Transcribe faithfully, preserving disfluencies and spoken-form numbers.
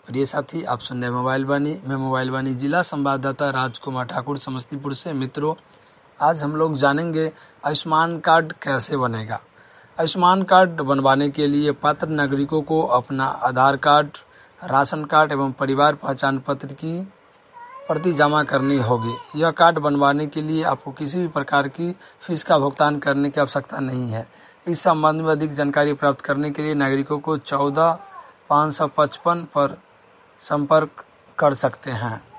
प्रिय साथी, आप सुन रहे मोबाइल वाणी। मैं मोबाइल वाणी जिला संवाददाता राजकुमार ठाकुर समस्तीपुर से। मित्रों, आज हम लोग जानेंगे आयुष्मान कार्ड कैसे बनेगा। आयुष्मान कार्ड बनवाने के लिए पात्र नागरिकों को अपना आधार कार्ड, राशन कार्ड एवं परिवार पहचान पत्र की प्रति जमा करनी होगी। यह कार्ड बनवाने के लिए आपको किसी भी प्रकार की फीस का भुगतान करने की आवश्यकता नहीं है। इस संबंध में अधिक जानकारी प्राप्त करने के लिए नागरिकों को चौदह पाँच सौ पचपन पर संपर्क कर सकते हैं।